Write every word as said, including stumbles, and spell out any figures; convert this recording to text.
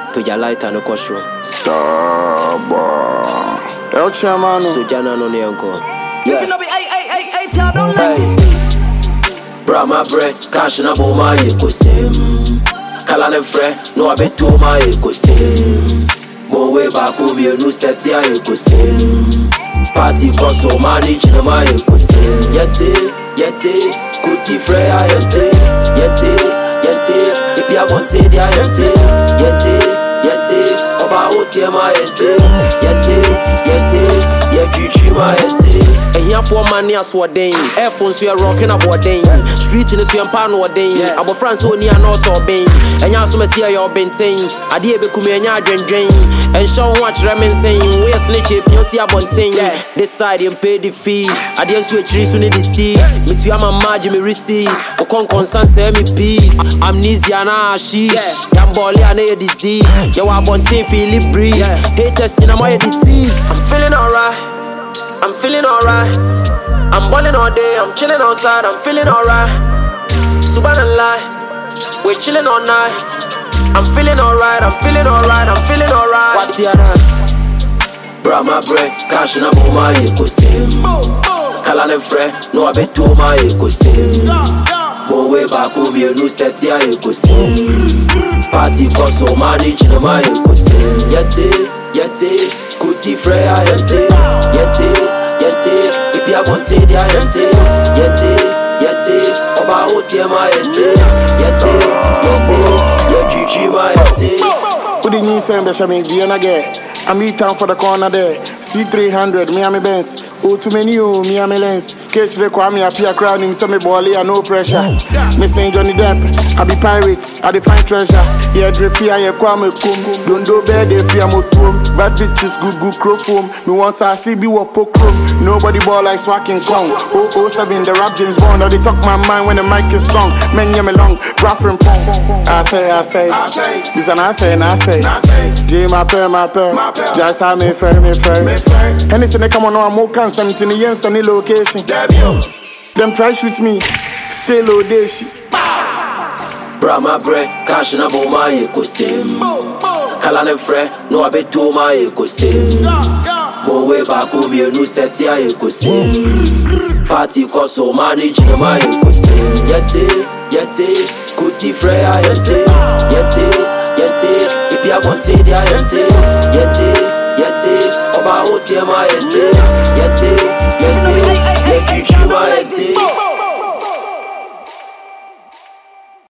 Put your light on the courtroom. Starboy. El Chairman. So Jana no ne uncle. Yeah. Hey, hey, hey, hey, tell don't like Hey. Bra my bread, cash na bo my ecosystem. Kala ne fre, no abe to my ecosystem. Mo way back home you no set ya ecosystem. Party console manage na my ecosystem. Yete, yete, kuti fre ya yete, yete, yete. If you want it, ya yete, yete, yete. Oba otie my yete, yete, yete. Yeah, Gucci my yete. And here for money as what day. Airphones we are rocking up what day. Street in the swim pan what day. Our friends only are not so bang. And you also see your benting. I did be come and drain drain. And show watch ramen saying we are snitch it. You see a bunting. This side you pay the fees. I didn't switch trees on the sea. Me to my margin me receipt. O con constant say me peace. Amnesia na sheesh. Yam bolly and a disease. You are bunting feel it breeze. Haters in my disease. I'm feeling alright. I'm feeling alright. I'm balling all day, I'm chilling outside, I'm feeling alright. Subhanallah, we're chilling all night. I'm feeling alright, I'm feeling alright, I'm feeling alright. What's your name? Bra my bread, cash na bo my ecosystem. Kala ne fre, no abe to my ecosystem. Mo way back home you no set ya ecosystem. Party console manage na my ecosystem. Yete, yete, kuti fre ya yete, yete, yete. If you want it, ya yete, yete, yete. Oba otie ma yete, yete, yete. Yeah, Gucci ma yete. Who did you say I'm me Vienna get? I'm in town for the corner there. C three hundred, Miami Benz. Oh, too many, oh, Miami Lens. Catch the Kwame, I peer crowd him, semi bally, and no pressure. Me saying Johnny Depp, I be pirate, I define treasure. Yeah, drippy, I Kwame Kum. Don't do bad, they free, I'm a tomb. Bad bitches, good, good, crow foam. Me once I see be what poke room. Nobody ball like swacking clown. oh oh seven, the rap James Bond. Now they talk my mind when the mic is song. Men, yeah, me long, Braffin Pong. I say, I say, I say. This and I say, and I say. J, my pair, my pair. Just how me fair, me fair. Anything they come on, I'm more constant in the ends and the location. Them try shoot me, stay low day shit. Bra my bread, cash na bo my ecosystem. Kala ne fre, no abe to my ecosystem. Mo way back home you no set ya ecosystem. Party console manage na my ecosystem. Yete, yete, kuti fre ya yete, yete, yete. If you want it, ya yete, yete, yete. Oba otie ma yete, yete, yete. Yeah, Gucci ma yete.